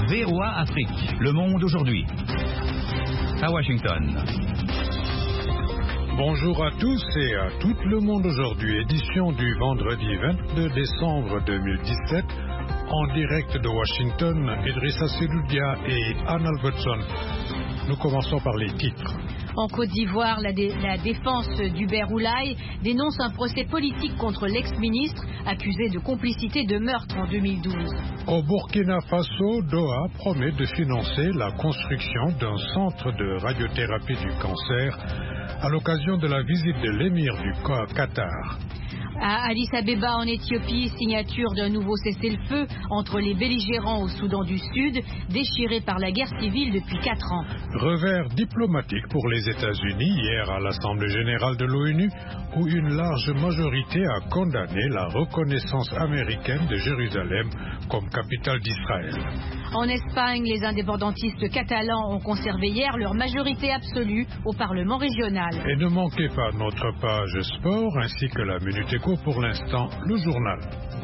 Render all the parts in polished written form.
VOA Afrique, le monde aujourd'hui. À Washington. Bonjour à tous et à tout le monde aujourd'hui, édition du vendredi 22 décembre 2017, en direct de Washington, Idrissa Seloudia et Anne Albertson. Nous commençons par les titres. En Côte d'Ivoire, la défense d'Hubert Oulaye dénonce un procès politique contre l'ex-ministre accusé de complicité de meurtre en 2012. Au Burkina Faso, Doha promet de financer la construction d'un centre de radiothérapie du cancer à l'occasion de la visite de l'émir du Qatar. À Addis Abeba, en Éthiopie, signature d'un nouveau cessez-le-feu entre les belligérants au Soudan du Sud, déchirés par la guerre civile depuis 4 ans. Revers diplomatique pour les États-Unis hier à l'Assemblée générale de l'ONU, où une large majorité a condamné la reconnaissance américaine de Jérusalem comme capitale d'Israël. En Espagne, les indépendantistes catalans ont conservé hier leur majorité absolue au Parlement régional. Et ne manquez pas notre page sport ainsi que la Minute Éco. Pour l'instant, le journal.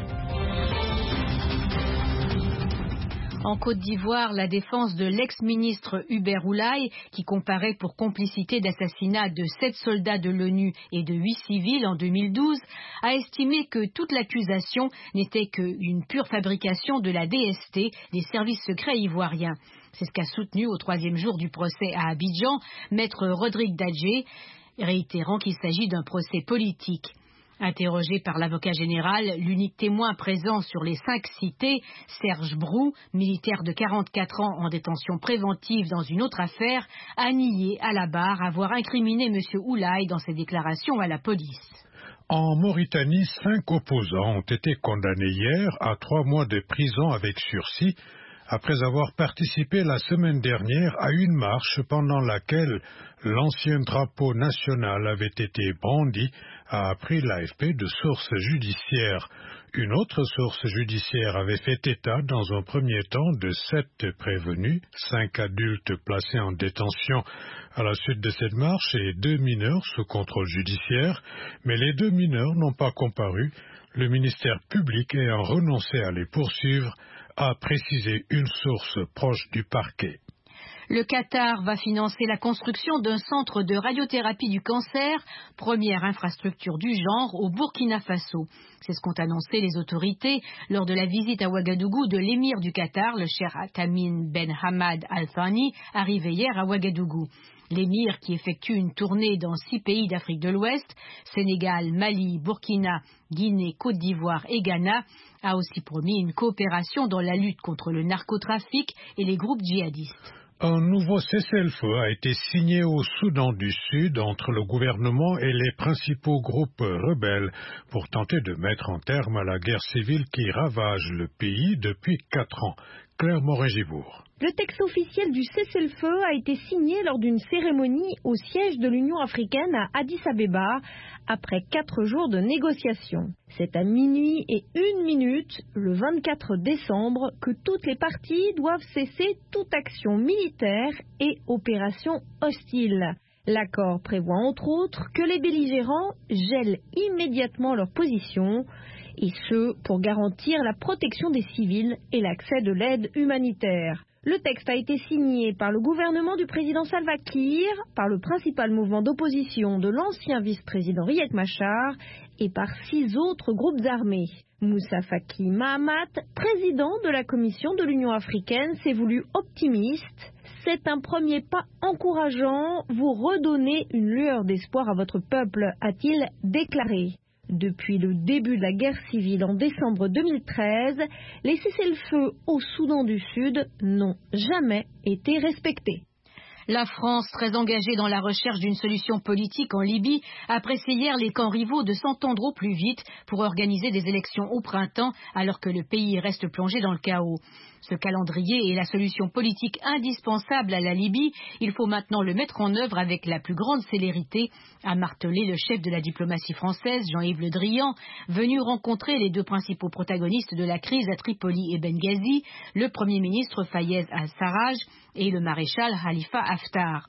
En Côte d'Ivoire, la défense de l'ex-ministre Hubert Oulaye, qui comparait pour complicité d'assassinat de 7 soldats de l'ONU et de 8 civils en 2012, a estimé que toute l'accusation n'était qu'une pure fabrication de la DST, des services secrets ivoiriens. C'est ce qu'a soutenu au 3e jour du procès à Abidjan, maître Rodrigue Dadjé, réitérant qu'il s'agit d'un procès politique. Interrogé par l'avocat général, l'unique témoin présent sur les 5 cités, Serge Brou, militaire de 44 ans en détention préventive dans une autre affaire, a nié à la barre avoir incriminé M. Oulaye dans ses déclarations à la police. En Mauritanie, 5 opposants ont été condamnés hier à 3 mois de prison avec sursis après avoir participé la semaine dernière à une marche pendant laquelle l'ancien drapeau national avait été brandi, a appris l'AFP de sources judiciaires. Une autre source judiciaire avait fait état dans un premier temps de 7 prévenus, 5 adultes placés en détention à la suite de cette marche et 2 mineurs sous contrôle judiciaire, mais les 2 mineurs n'ont pas comparu, le ministère public ayant renoncé à les poursuivre, a précisé une source proche du parquet. Le Qatar va financer la construction d'un centre de radiothérapie du cancer, première infrastructure du genre au Burkina Faso. C'est ce qu'ont annoncé les autorités lors de la visite à Ouagadougou de l'émir du Qatar, le cheikh Tamim Ben Hamad Al Thani, arrivé hier à Ouagadougou. L'émir, qui effectue une tournée dans 6 pays d'Afrique de l'Ouest, Sénégal, Mali, Burkina, Guinée, Côte d'Ivoire et Ghana, a aussi promis une coopération dans la lutte contre le narcotrafic et les groupes djihadistes. Un nouveau cessez-le-feu a été signé au Soudan du Sud entre le gouvernement et les principaux groupes rebelles pour tenter de mettre un terme à la guerre civile qui ravage le pays depuis 4 ans. Claire Moret-Gibourg. Le texte officiel du cessez-le-feu a été signé lors d'une cérémonie au siège de l'Union africaine à Addis Abeba après 4 jours de négociations. C'est à minuit et 1 minute, le 24 décembre, que toutes les parties doivent cesser toute action militaire et opération hostile. L'accord prévoit entre autres que les belligérants gèlent immédiatement leur position, et ce pour garantir la protection des civils et l'accès de l'aide humanitaire. Le texte a été signé par le gouvernement du président Salva Kiir, par le principal mouvement d'opposition de l'ancien vice-président Riek Machar et par 6 autres groupes armés. Moussa Faki Mahamat, président de la Commission de l'Union africaine, s'est voulu optimiste. C'est un premier pas encourageant, vous redonnez une lueur d'espoir à votre peuple, a-t-il déclaré. Depuis le début de la guerre civile en décembre 2013, les cessez-le-feu au Soudan du Sud n'ont jamais été respectés. La France, très engagée dans la recherche d'une solution politique en Libye, a pressé hier les camps rivaux de s'entendre au plus vite pour organiser des élections au printemps alors que le pays reste plongé dans le chaos. Ce calendrier est la solution politique indispensable à la Libye. Il faut maintenant le mettre en œuvre avec la plus grande célérité, a martelé le chef de la diplomatie française, Jean-Yves Le Drian, venu rencontrer les 2 principaux protagonistes de la crise à Tripoli et Benghazi, le Premier ministre Fayez al-Sarraj et le maréchal Khalifa Haftar.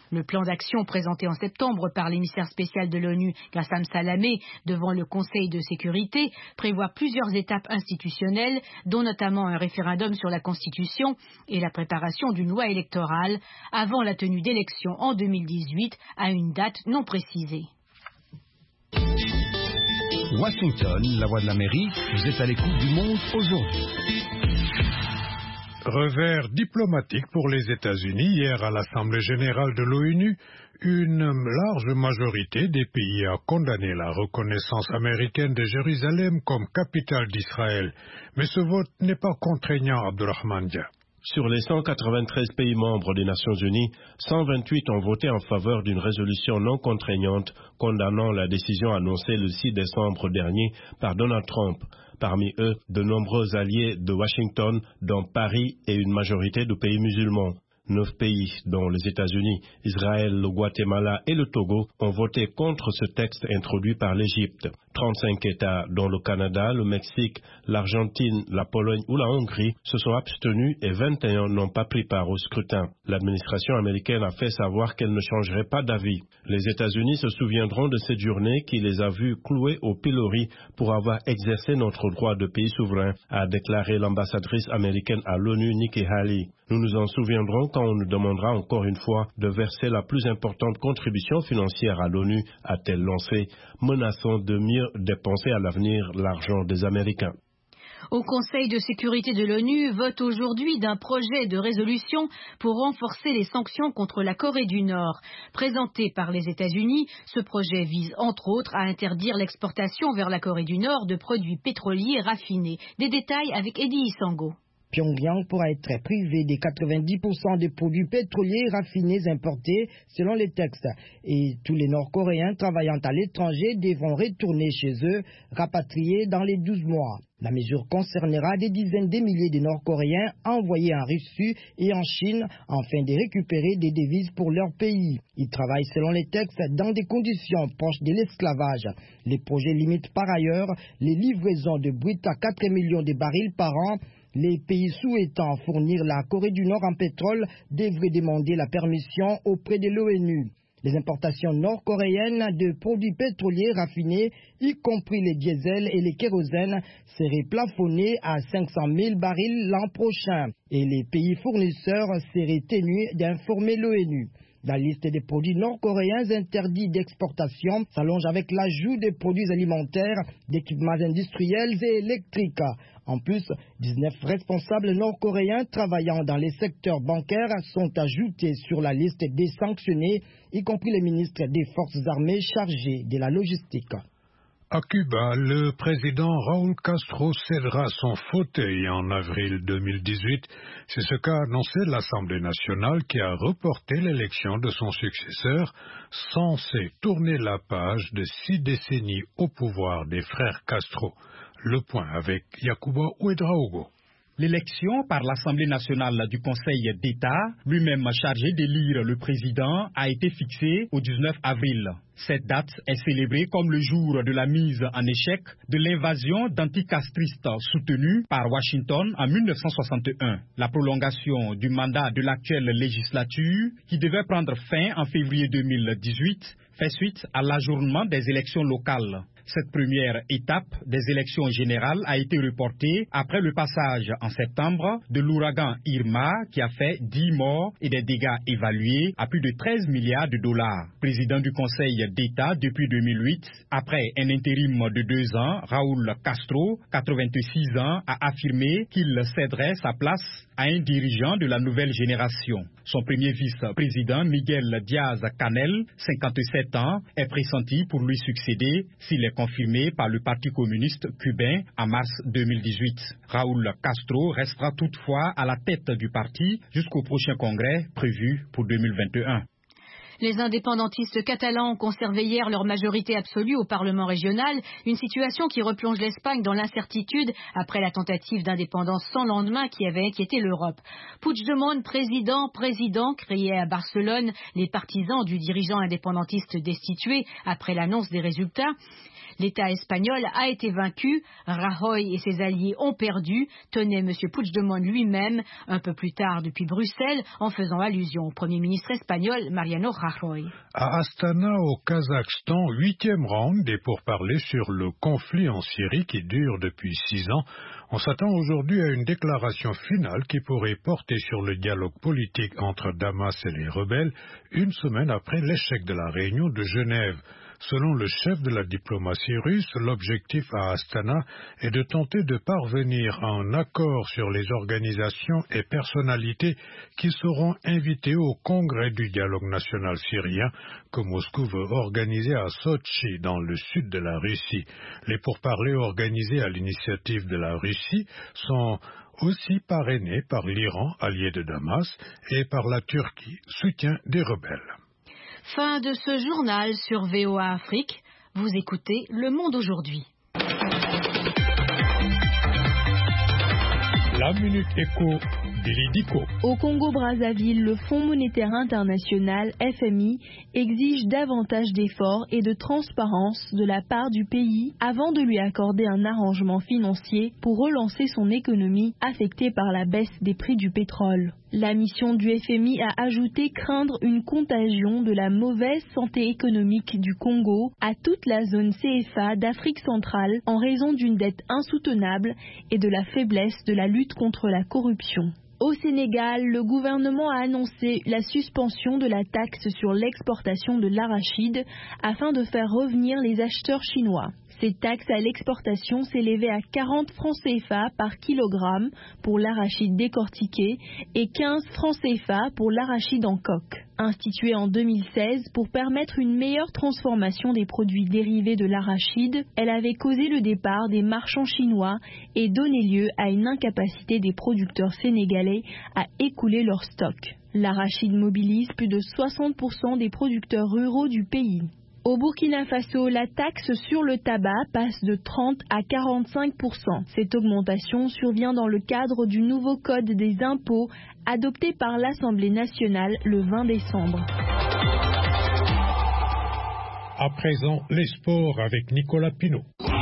Le plan d'action présenté en septembre par l'émissaire spécial de l'ONU, Gassam Salamé, devant le Conseil de sécurité, prévoit plusieurs étapes institutionnelles, dont notamment un référendum sur la Constitution et la préparation d'une loi électorale, avant la tenue d'élections en 2018 à une date non précisée. Washington, la voix de l'Amérique, vous êtes à l'écoute du monde aujourd'hui. Revers diplomatique pour les États-Unis. Hier à l'Assemblée générale de l'ONU, une large majorité des pays a condamné la reconnaissance américaine de Jérusalem comme capitale d'Israël. Mais ce vote n'est pas contraignant, Abdurrahman Dia. Sur les 193 pays membres des Nations Unies, 128 ont voté en faveur d'une résolution non contraignante condamnant la décision annoncée le 6 décembre dernier par Donald Trump. Parmi eux, de nombreux alliés de Washington, dont Paris et une majorité de pays musulmans. 9 pays, dont les États-Unis, Israël, le Guatemala et le Togo, ont voté contre ce texte introduit par l'Égypte. 35 États, dont le Canada, le Mexique, l'Argentine, la Pologne ou la Hongrie, se sont abstenus et 21 n'ont pas pris part au scrutin. L'administration américaine a fait savoir qu'elle ne changerait pas d'avis. Les États-Unis se souviendront de cette journée qui les a vus cloués au pilori pour avoir exercé notre droit de pays souverain, a déclaré l'ambassadrice américaine à l'ONU, Nikki Haley. Nous nous en souviendrons quand on nous demandera encore une fois de verser la plus importante contribution financière à l'ONU, a-t-elle lancé, menaçant de mieux dépenser à l'avenir l'argent des Américains. Au Conseil de sécurité de l'ONU vote aujourd'hui d'un projet de résolution pour renforcer les sanctions contre la Corée du Nord. Présenté par les États-Unis, ce projet vise entre autres à interdire l'exportation vers la Corée du Nord de produits pétroliers raffinés. Des détails avec Eddie Isango. Pyongyang pourra être privé des 90% des produits pétroliers raffinés importés selon les textes. Et tous les Nord-Coréens travaillant à l'étranger devront retourner chez eux, rapatriés dans les 12 mois. La mesure concernera des dizaines de milliers de Nord-Coréens envoyés en Russie et en Chine afin de récupérer des devises pour leur pays. Ils travaillent selon les textes dans des conditions proches de l'esclavage. Les projets limitent par ailleurs les livraisons de brut à 4 millions de barils par an. Les pays souhaitant fournir la Corée du Nord en pétrole devraient demander la permission auprès de l'ONU. Les importations nord-coréennes de produits pétroliers raffinés, y compris les diesels et les kérosènes, seraient plafonnées à 500 000 barils l'an prochain et les pays fournisseurs seraient tenus d'informer l'ONU. La liste des produits nord-coréens interdits d'exportation s'allonge avec l'ajout des produits alimentaires, d'équipements industriels et électriques. En plus, 19 responsables nord-coréens travaillant dans les secteurs bancaires sont ajoutés sur la liste des sanctionnés, y compris les ministres des forces armées chargés de la logistique. À Cuba, le président Raúl Castro cédera son fauteuil en avril 2018. C'est ce qu'a annoncé l'Assemblée nationale qui a reporté l'élection de son successeur, censé tourner la page de 6 décennies au pouvoir des frères Castro. Le point avec Yacouba Ouedraogo. L'élection par l'Assemblée nationale du Conseil d'État, lui-même chargé d'élire le président, a été fixée au 19 avril. Cette date est célébrée comme le jour de la mise en échec de l'invasion d'anticastristes soutenue par Washington en 1961. La prolongation du mandat de l'actuelle législature, qui devait prendre fin en février 2018, fait suite à l'ajournement des élections locales. Cette première étape des élections générales a été reportée après le passage en septembre de l'ouragan Irma qui a fait 10 morts et des dégâts évalués à plus de 13 milliards de dollars. Président du Conseil d'État depuis 2008, après un intérim de 2 ans, Raúl Castro, 86 ans, a affirmé qu'il céderait sa place à un dirigeant de la nouvelle génération. Son premier vice-président, Miguel Díaz-Canel, 57 ans, est pressenti pour lui succéder s'il est confirmé par le Parti communiste cubain en mars 2018. Raúl Castro restera toutefois à la tête du parti jusqu'au prochain congrès prévu pour 2021. Les indépendantistes catalans ont conservé hier leur majorité absolue au Parlement régional, une situation qui replonge l'Espagne dans l'incertitude après la tentative d'indépendance sans lendemain qui avait inquiété l'Europe. Puigdemont, président, criaient à Barcelone les partisans du dirigeant indépendantiste destitué après l'annonce des résultats. L'État espagnol a été vaincu, Rajoy et ses alliés ont perdu, tenait M. Puigdemont lui-même, un peu plus tard depuis Bruxelles, en faisant allusion au Premier ministre espagnol Mariano Rajoy. À Astana, au Kazakhstan, 8e round des pourparlers sur le conflit en Syrie qui dure depuis 6 ans. On s'attend aujourd'hui à une déclaration finale qui pourrait porter sur le dialogue politique entre Damas et les rebelles, une semaine après l'échec de la réunion de Genève. Selon le chef de la diplomatie russe, l'objectif à Astana est de tenter de parvenir à un accord sur les organisations et personnalités qui seront invitées au congrès du dialogue national syrien que Moscou veut organiser à Sotchi, dans le sud de la Russie. Les pourparlers organisés à l'initiative de la Russie sont aussi parrainés par l'Iran, allié de Damas, et par la Turquie, soutien des rebelles. Fin de ce journal sur VOA Afrique. Vous écoutez Le Monde aujourd'hui. La Minute Éco d'Elidico. Au Congo-Brazzaville, le Fonds monétaire international, FMI, exige davantage d'efforts et de transparence de la part du pays avant de lui accorder un arrangement financier pour relancer son économie affectée par la baisse des prix du pétrole. La mission du FMI a ajouté craindre une contagion de la mauvaise santé économique du Congo à toute la zone CFA d'Afrique centrale en raison d'une dette insoutenable et de la faiblesse de la lutte contre la corruption. Au Sénégal, le gouvernement a annoncé la suspension de la taxe sur l'exportation de l'arachide afin de faire revenir les acheteurs chinois. Cette taxe à l'exportation s'élevait à 40 francs CFA par kilogramme pour l'arachide décortiqué et 15 francs CFA pour l'arachide en coque. Instituée en 2016 pour permettre une meilleure transformation des produits dérivés de l'arachide, elle avait causé le départ des marchands chinois et donné lieu à une incapacité des producteurs sénégalais à écouler leurs stocks. L'arachide mobilise plus de 60% des producteurs ruraux du pays. Au Burkina Faso, la taxe sur le tabac passe de 30 à 45%. Cette augmentation survient dans le cadre du nouveau code des impôts adopté par l'Assemblée nationale le 20 décembre. À présent, les sports avec Nicolas Pinault.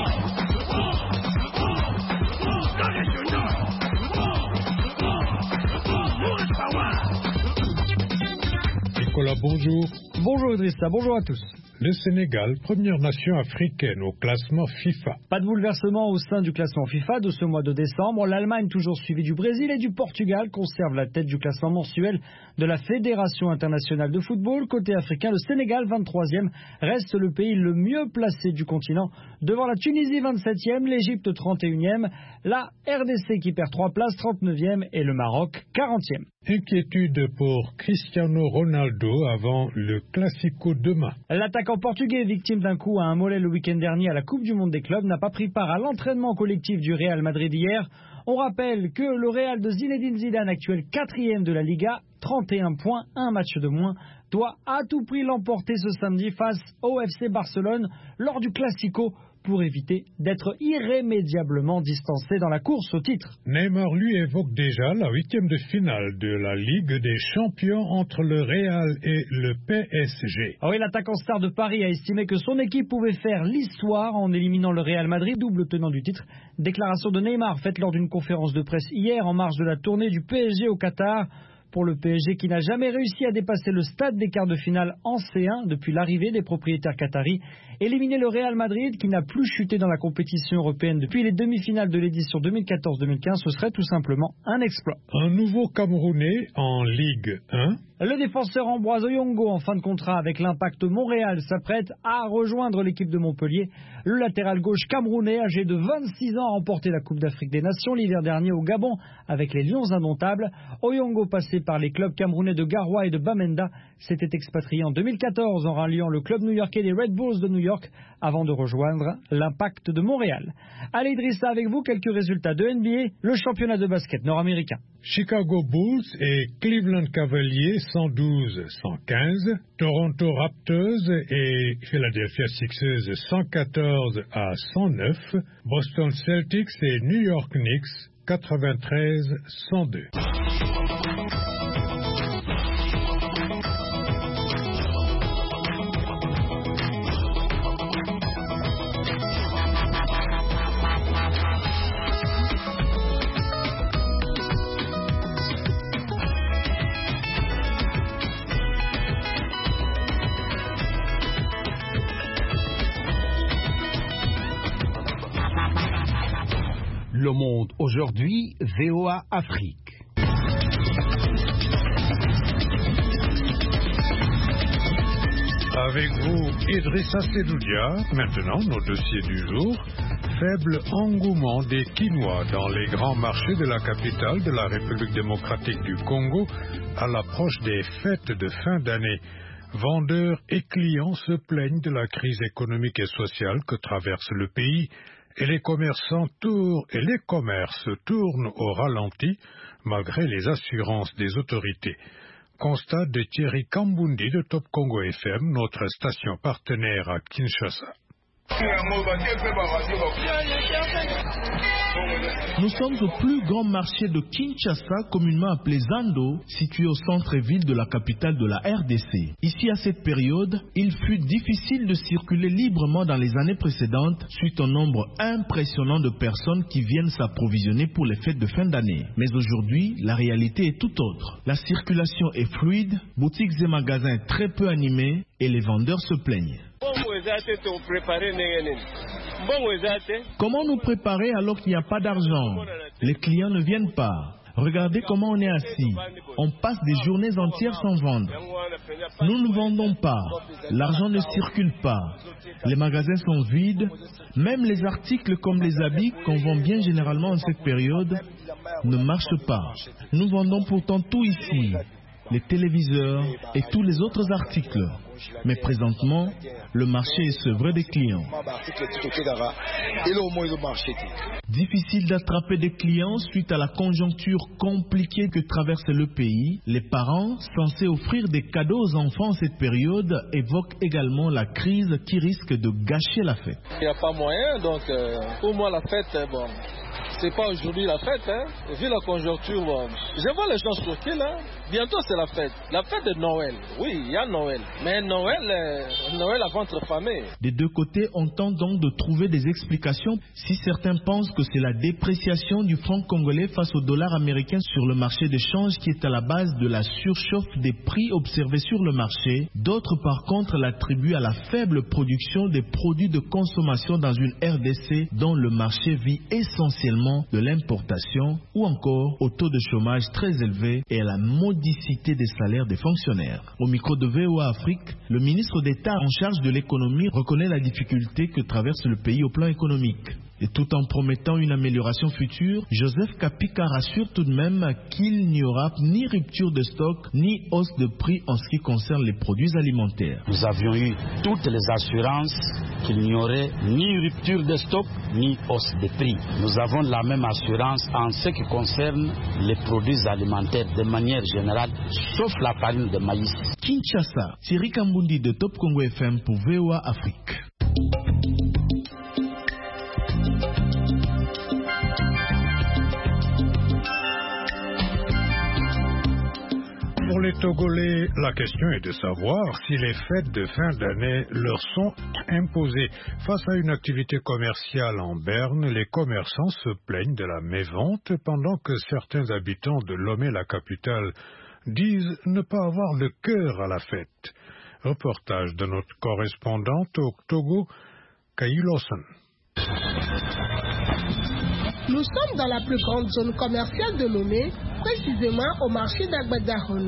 Nicolas, bonjour. Bonjour Idrissa, bonjour à tous. Le Sénégal, première nation africaine au classement FIFA. Pas de bouleversement au sein du classement FIFA de ce mois de décembre. L'Allemagne, toujours suivie du Brésil et du Portugal, conserve la tête du classement mensuel de la Fédération internationale de football. Côté africain, le Sénégal, 23e, reste le pays le mieux placé du continent. Devant la Tunisie, 27e, l'Égypte, 31e, la RDC qui perd 3 places, 39e, et le Maroc, 40e. Inquiétude pour Cristiano Ronaldo avant le Classico demain. L'attaquant portugais, victime d'un coup à un mollet le week-end dernier à la Coupe du Monde des clubs, n'a pas pris part à l'entraînement collectif du Real Madrid hier. On rappelle que le Real de Zinedine Zidane, actuel 4e de la Liga, 31 points, un match de moins, doit à tout prix l'emporter ce samedi face au FC Barcelone lors du Classico pour éviter d'être irrémédiablement distancé dans la course au titre. Neymar lui évoque déjà la 8e de finale de la Ligue des Champions entre le Real et le PSG. Oui, l'attaquant star de Paris a estimé que son équipe pouvait faire l'histoire en éliminant le Real Madrid, double tenant du titre. Déclaration de Neymar faite lors d'une conférence de presse hier en marge de la tournée du PSG au Qatar. Pour le PSG qui n'a jamais réussi à dépasser le stade des quarts de finale en C1 depuis l'arrivée des propriétaires qataris. Éliminer le Real Madrid qui n'a plus chuté dans la compétition européenne depuis les demi-finales de l'édition 2014-2015, ce serait tout simplement un exploit. Un nouveau Camerounais en Ligue 1. Le défenseur Ambroise Oyongo, en fin de contrat avec l'Impact Montréal, s'apprête à rejoindre l'équipe de Montpellier. Le latéral gauche camerounais, âgé de 26 ans, a remporté la Coupe d'Afrique des Nations l'hiver dernier au Gabon avec les Lions indomptables. Oyongo, passé par les clubs camerounais de Garoua et de Bamenda, s'était expatrié en 2014 en ralliant le club new-yorkais des Red Bulls de New York avant de rejoindre l'Impact de Montréal. Allez Idrissa, avec vous quelques résultats de NBA, le championnat de basket nord-américain. Chicago Bulls et Cleveland Cavaliers 112-115, Toronto Raptors et Philadelphia Sixers 114-109, Boston Celtics et New York Knicks 93-102. Le Monde aujourd'hui, VOA Afrique. Avec vous, Idrissa Sedoudia. Maintenant, nos dossiers du jour. Faible engouement des Quinois dans les grands marchés de la capitale de la République démocratique du Congo à l'approche des fêtes de fin d'année. Vendeurs et clients se plaignent de la crise économique et sociale que traverse le pays. Et les commerces tournent au ralenti malgré les assurances des autorités. Constat de Thierry Kambundi de Top Congo FM, notre station partenaire à Kinshasa. Nous sommes au plus grand marché de Kinshasa, communément appelé Zando, situé au centre-ville de la capitale de la RDC. Ici, à cette période, il fut difficile de circuler librement dans les années précédentes suite au nombre impressionnant de personnes qui viennent s'approvisionner pour les fêtes de fin d'année. Mais aujourd'hui, la réalité est tout autre. La circulation est fluide, boutiques et magasins très peu animés et les vendeurs se plaignent. Comment nous préparer alors qu'il n'y a pas d'argent? Les clients ne viennent pas. Regardez comment on est assis. On passe des journées entières sans vendre. Nous ne vendons pas. L'argent ne circule pas. Les magasins sont vides. Même les articles comme les habits qu'on vend bien généralement en cette période ne marchent pas. Nous vendons pourtant tout ici. Les téléviseurs et tous les autres articles. Mais présentement, le marché est sevré des clients. Difficile d'attraper des clients suite à la conjoncture compliquée que traverse le pays. Les parents, censés offrir des cadeaux aux enfants en cette période, évoquent également la crise qui risque de gâcher la fête. Il n'y a pas moyen, donc pour moi la fête, bon, c'est pas aujourd'hui la fête, hein. Vu la conjoncture, bon, je vois les gens circuler, hein. Bientôt c'est la fête de Noël. Oui, il y a Noël, mais Noël à ventre famé. Des deux côtés, on tente donc de trouver des explications. Si certains pensent que c'est la dépréciation du franc congolais face au dollar américain sur le marché de change qui est à la base de la surchauffe des prix observés sur le marché, d'autres par contre l'attribuent à la faible production des produits de consommation dans une RDC dont le marché vit essentiellement de l'importation, ou encore au taux de chômage très élevé et à la modicité des salaires des fonctionnaires. Au micro de VOA Afrique, le ministre d'État en charge de l'économie reconnaît la difficulté que traverse le pays au plan économique. Et tout en promettant une amélioration future, Joseph Kapika rassure tout de même qu'il n'y aura ni rupture de stock, ni hausse de prix en ce qui concerne les produits alimentaires. Nous avions eu toutes les assurances qu'il n'y aurait ni rupture de stock, ni hausse de prix. Nous avons la même assurance en ce qui concerne les produits alimentaires de manière générale, sauf la farine de maïs. Kinshasa, Thierry Kambundi de Top Congo FM pour VOA Afrique. Pour les Togolais, la question est de savoir si les fêtes de fin d'année leur sont imposées. Face à une activité commerciale en berne, les commerçants se plaignent de la mévente pendant que certains habitants de Lomé, la capitale, disent ne pas avoir le cœur à la fête. Reportage de notre correspondante au Togo, Kayi Lawson. Nous sommes dans la plus grande zone commerciale de Lomé, précisément au marché d'Agbadahonou.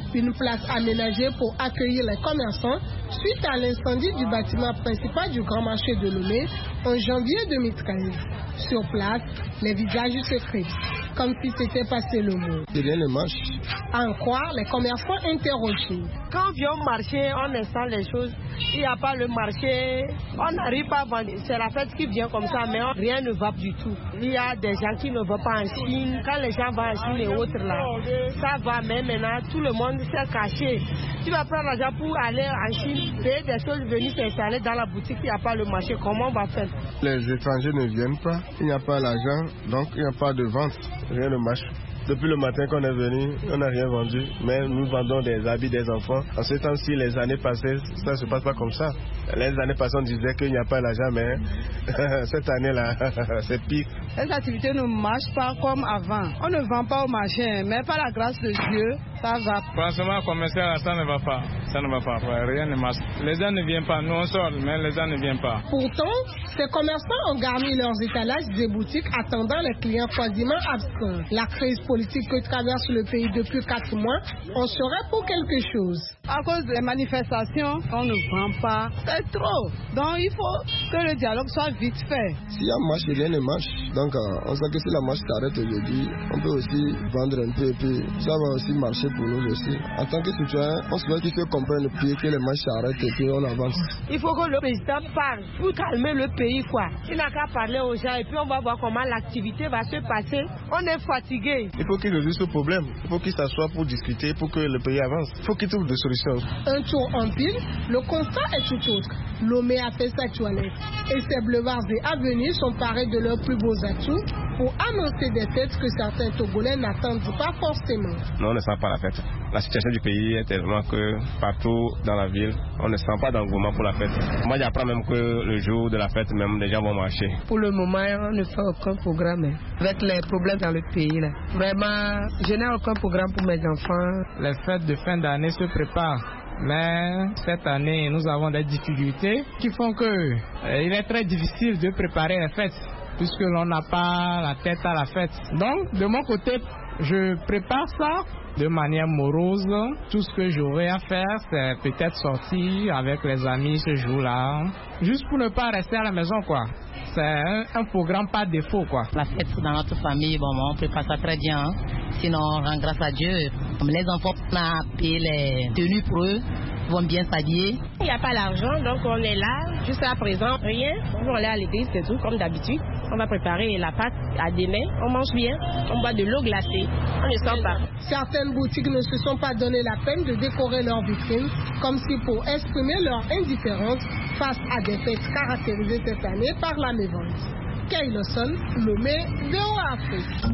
Une place aménagée pour accueillir les commerçants suite à l'incendie du bâtiment principal du Grand Marché de Lomé en janvier 2013. Sur place, les visages se crépent, comme si c'était passé le mot. Rien ne marche. À en croire les commerçants interrogés. Quand on vient au marché, on installe les choses. Il n'y a pas le marché, on n'arrive pas à vendre. C'est la fête qui vient comme ça, mais rien ne va du tout. Il y a des gens qui ne vont pas en Chine. Quand les gens vont en Chine et autres là, ça va, mais maintenant tout le monde s'est caché. Tu vas prendre l'argent pour aller en Chine, payer des choses, venir s'installer dans la boutique, il n'y a pas le marché. Comment on va faire? Les étrangers ne viennent pas, il n'y a pas l'argent, donc il n'y a pas de vente, rien ne marche. Depuis le matin qu'on est venu, on n'a rien vendu, mais nous vendons des habits des enfants. En ce temps-ci, les années passées, ça ne se passe pas comme ça. Les années passées, on disait qu'il n'y a pas l'argent, mais cette année-là, c'est pire. Les activités ne marchent pas comme avant. On ne vend pas au marché, mais par la grâce de Dieu, ça va. Franchement, commercial, ça ne va pas. Ça ne va pas, rien ne marche. Les gens ne viennent pas, nous on sort, mais les gens ne viennent pas. Pourtant, ces commerçants ont garni leurs étalages des boutiques attendant les clients quasiment absents. La crise politique que traverse le pays depuis 4 mois, on serait pour quelque chose. À cause des manifestations, on ne vend pas. C'est trop. Donc il faut que le dialogue soit vite fait. S'il y a marche, rien ne marche. Donc on sait que si la marche s'arrête aujourd'hui, on peut aussi vendre un peu et puis ça va aussi marcher pour nous aussi. En tant que citoyen, on souhaite qu'ils se comprennent le pays, que les marches s'arrêtent et puis on avance. Il faut que le président parle pour calmer le pays, quoi. Il n'a qu'à parler aux gens et puis on va voir comment l'activité va se passer. On est fatigué. Il faut qu'il résolve ce problème. Il faut qu'il s'assoie pour discuter, pour que le pays avance. Il faut qu'il trouve des solutions. Un tour en pile, le constat est tout autre. Lomé a fait sa toilette et ses boulevards et avenues sont parés de leurs plus beaux atouts pour annoncer des fêtes que certains Togolais n'attendent pas forcément. Non, on ne sent pas la fête. La situation du pays est tellement que partout dans la ville, on ne sent pas d'engouement pour la fête. Moi, j'apprends même que le jour de la fête, même les gens vont marcher. Pour le moment, on ne fait aucun programme avec les problèmes dans le pays. Là. Vraiment, je n'ai aucun programme pour mes enfants. Les fêtes de fin d'année se préparent. Mais cette année, nous avons des difficultés qui font que il est très difficile de préparer les fêtes puisque l'on n'a pas la tête à la fête. Donc, de mon côté, je prépare ça de manière morose. Tout ce que j'aurai à faire, c'est peut-être sortir avec les amis ce jour-là, juste pour ne pas rester à la maison, quoi. C'est un programme par défaut, quoi. La fête dans notre famille, bon, on prépare ça très bien. Hein. Sinon, on rend grâce à Dieu. Les enfants, on a payé les tenues pour eux. Ils vont bien s'habiller. Il n'y a pas l'argent, donc on est là. Jusqu'à présent, rien. On va aller à l'église, c'est tout, comme d'habitude. On va préparer la pâte à demain. On mange bien. On boit de l'eau glacée. On ne sent pas. Certaines boutiques ne se sont pas donné la peine de décorer leurs vitrines, comme si pour exprimer leur indifférence face à des fêtes caractérisées cette année par la mévente. Kay Lawson, Lomé, VOA Afrique.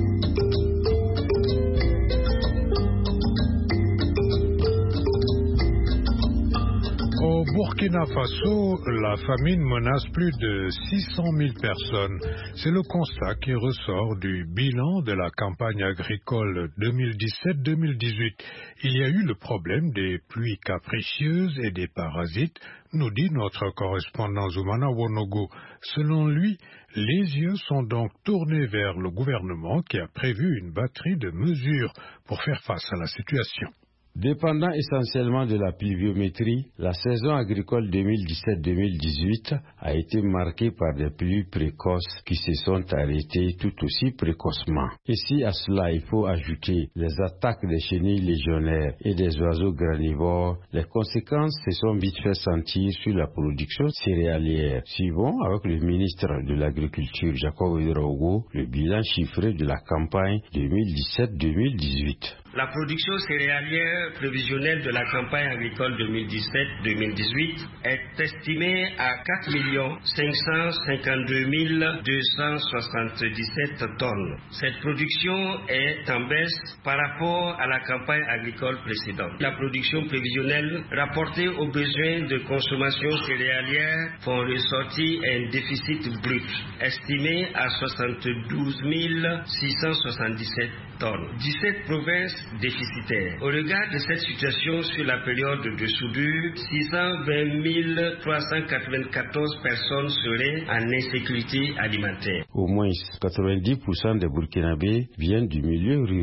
Au Burkina Faso, la famine menace plus de 600 000 personnes. C'est le constat qui ressort du bilan de la campagne agricole 2017-2018. Il y a eu le problème des pluies capricieuses et des parasites, nous dit notre correspondant Zoumana Wonogo. Selon lui, les yeux sont donc tournés vers le gouvernement qui a prévu une batterie de mesures pour faire face à la situation. Dépendant essentiellement de la pluviométrie, la saison agricole 2017-2018 a été marquée par des pluies précoces qui se sont arrêtées tout aussi précocement. Et si à cela il faut ajouter les attaques des chenilles légionnaires et des oiseaux granivores, les conséquences se sont vite fait sentir sur la production céréalière. Suivons avec le ministre de l'Agriculture Jacob Ouedraogo le bilan chiffré de la campagne 2017-2018. La production céréalière prévisionnelle de la campagne agricole 2017-2018 est estimée à 4 552 277 tonnes. Cette production est en baisse par rapport à la campagne agricole précédente. La production prévisionnelle rapportée aux besoins de consommation céréalière font ressortir un déficit brut estimé à 72 677 tonnes. 17 provinces déficitaires. Au regard de cette situation sur la période de soudure, 620 394 personnes seraient en insécurité alimentaire. Au moins 90% des Burkinabés viennent du milieu rural.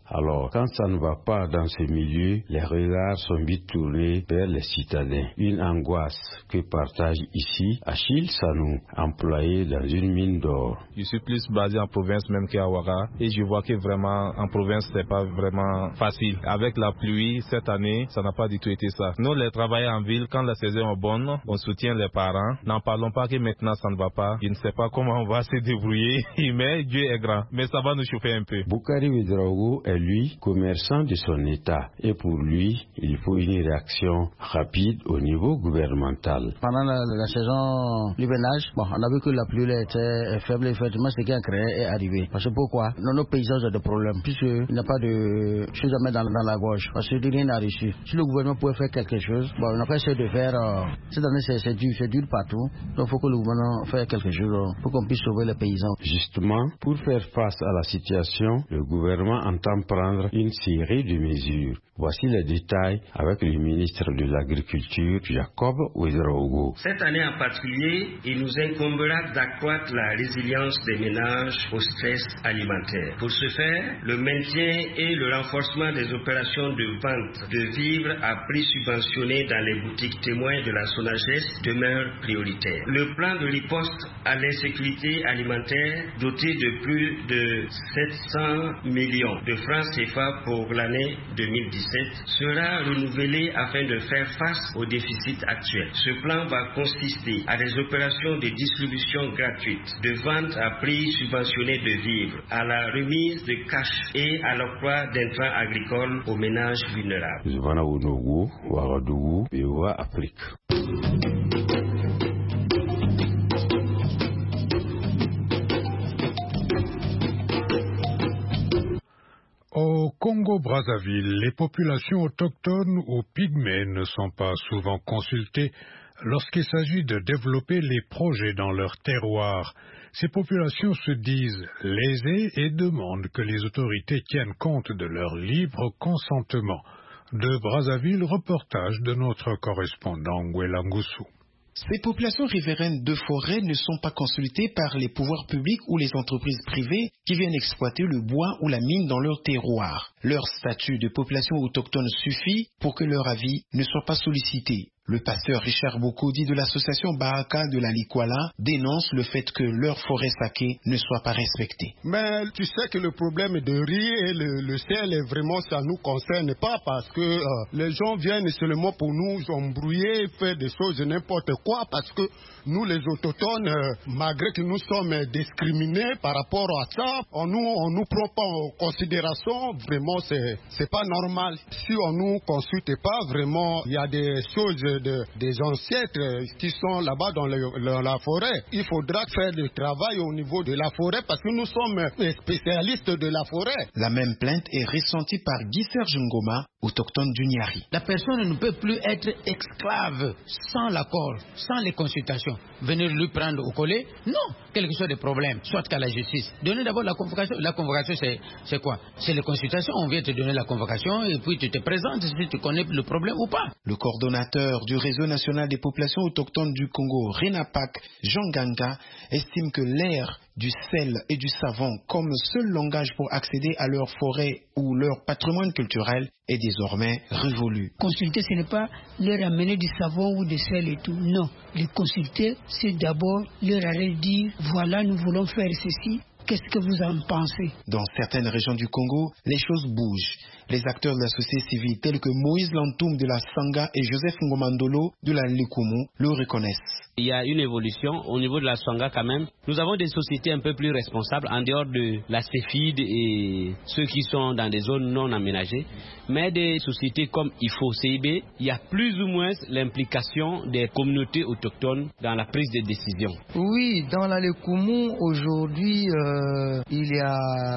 Alors, quand ça ne va pas dans ces milieux, les regards sont vite tournés vers les citadins. Une angoisse que partage ici Achille Sanou, employé dans une mine d'or. Je suis plus basé en province même qu'à Ouaga et je vois que vraiment en province c'est pas vraiment facile. Avec la pluie cette année, ça n'a pas du tout été ça. Nous les travailleurs en ville, quand la saison est bonne, on soutient les parents. N'en parlons pas que maintenant ça ne va pas. Je ne sais pas comment on va se débrouiller, mais Dieu est grand. Mais ça va nous chauffer un peu. Boukari Ouédraogo est lui commerçant de son état et pour lui, il faut une réaction rapide au niveau gouvernemental. Pendant la saison l'hivernage, on a vu que la pluie était faible, effectivement ce qui a créé est arrivé. Parce que pourquoi? Nos paysans ont des problèmes, puisqu'il n'y a pas de choses à mettre dans la gorge, parce que rien n'a reçu. Si le gouvernement pouvait faire quelque chose, on a pas essayé de faire, cette année c'est dur partout, donc il faut que le gouvernement fasse quelque chose pour qu'on puisse sauver les paysans. Justement, pour faire face à la situation, le gouvernement entend prendre une série de mesures. Voici les détails avec le ministre de l'Agriculture, Jacob Ouédraogo. Cette année en particulier, il nous incombera d'accroître la résilience des ménages au stress alimentaire. Pour ce faire, le maintien et le renforcement des opérations de vente de vivres à prix subventionné dans les boutiques témoins de la SONAGES demeure prioritaire. Le plan de riposte à l'insécurité alimentaire, doté de plus de 700 millions de francs CFA pour l'année 2017, sera renouvelé afin de faire face au déficit actuel. Ce plan va consister à des opérations de distribution gratuite, de vente à prix subventionné de vivres, à la remise de cash et à l'octroi d'intrants agricoles aux ménages vulnérables. Au Congo-Brazzaville, les populations autochtones ou pygmées ne sont pas souvent consultées lorsqu'il s'agit de développer les projets dans leur terroir. Ces populations se disent lésées et demandent que les autorités tiennent compte de leur libre consentement. De Brazzaville, reportage de notre correspondant Ngwela Ngoussou. Ces populations riveraines de forêt ne sont pas consultées par les pouvoirs publics ou les entreprises privées qui viennent exploiter le bois ou la mine dans leur terroir. Leur statut de population autochtone suffit pour que leur avis ne soit pas sollicité. Le pasteur Richard Bokodi de l'association Baraka de la Likwala dénonce le fait que leur forêt sacrée ne soit pas respectée. Mais tu sais que le problème de riz et le sel, vraiment, ça ne nous concerne pas parce que les gens viennent seulement pour nous embrouiller, faire des choses n'importe quoi parce que nous les autochtones, malgré que nous sommes discriminés par rapport à ça, on nous prend pas en considération, vraiment c'est pas normal. Si on nous consulte pas, vraiment, il y a des choses des ancêtres qui sont là-bas dans la forêt. Il faudra faire le travail au niveau de la forêt parce que nous sommes spécialistes de la forêt. La même plainte est ressentie par Guy Serge Ngoma, autochtone du Niari. La personne ne peut plus être esclave sans l'accord, sans les consultations. Venir lui prendre au collet, non. Quelque chose de problème, soit qu'à la justice. Donner d'abord la convocation. La convocation, c'est quoi? C'est les consultations. On vient te donner la convocation et puis tu te présentes si tu connais le problème ou pas. Le coordonnateur du réseau national des populations autochtones du Congo, RENAPAC, Jean Ganga, estime que l'ère du sel et du savon comme seul langage pour accéder à leur forêt ou leur patrimoine culturel est désormais révolu. Consulter, ce n'est pas leur amener du savon ou du sel et tout. Non. Les consulter, c'est d'abord leur aller dire, voilà, nous voulons faire ceci. Qu'est-ce que vous en pensez? Dans certaines régions du Congo, les choses bougent. Les acteurs de la société civile tels que Moïse Lantoum de la Sangha et Joseph Ngomandolo de la Likumu le reconnaissent. Il y a une évolution au niveau de la Sangha quand même. Nous avons des sociétés un peu plus responsables en dehors de la CEFID et ceux qui sont dans des zones non aménagées. Mais des sociétés comme IFO, CIB, il y a plus ou moins l'implication des communautés autochtones dans la prise de décision. Oui, dans la Likumu aujourd'hui, il y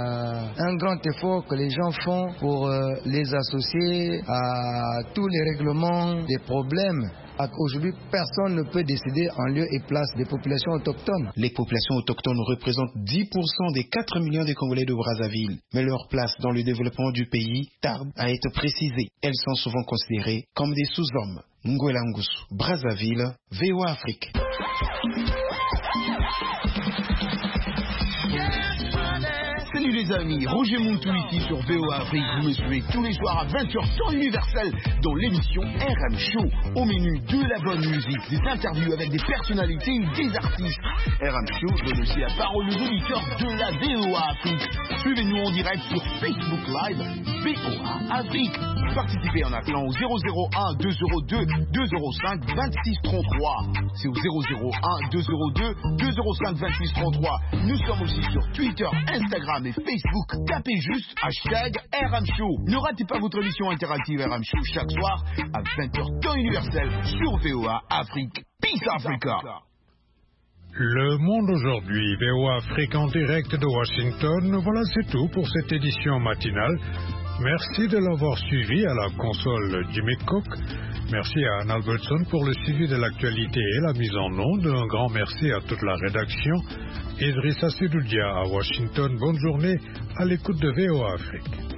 a un grand effort que les gens font pour les associer à tous les règlements des problèmes. Aujourd'hui, personne ne peut décider en lieu et place des populations autochtones. Les populations autochtones représentent 10% des 4 millions de Congolais de Brazzaville. Mais leur place dans le développement du pays tarde à être précisée. Elles sont souvent considérées comme des sous-hommes. Ngwela Ngoussou, Brazzaville, VOA Afrique. Salut les les amis, Roger Moutou ici sur VOA Afrique. Vous me suivez tous les soirs à 20h temps universel dans l'émission RM Show. Au menu de la bonne musique, des interviews avec des personnalités et des artistes. RM Show donne aussi la parole aux auditeurs de la VOA Afrique. Suivez-nous en direct sur Facebook Live VOA Afrique. Participez en appelant au 001 202 205 26 33. C'est au 001 202 205 26 33. Nous sommes aussi sur Twitter, Instagram et Facebook. Tapez juste #RM Show. Ne ratez pas votre émission interactive RM Show chaque soir à 20h temps universel sur VOA Afrique. Peace Africa. Le monde aujourd'hui, VOA Afrique en direct de Washington. Voilà, c'est tout pour cette édition matinale. Merci de l'avoir suivi à la console Jimmy Cook. Merci à Anne Albertson pour le suivi de l'actualité et la mise en onde. Un grand merci à toute la rédaction. Idrissa Sedoudia à Washington. Bonne journée à l'écoute de VOA Afrique.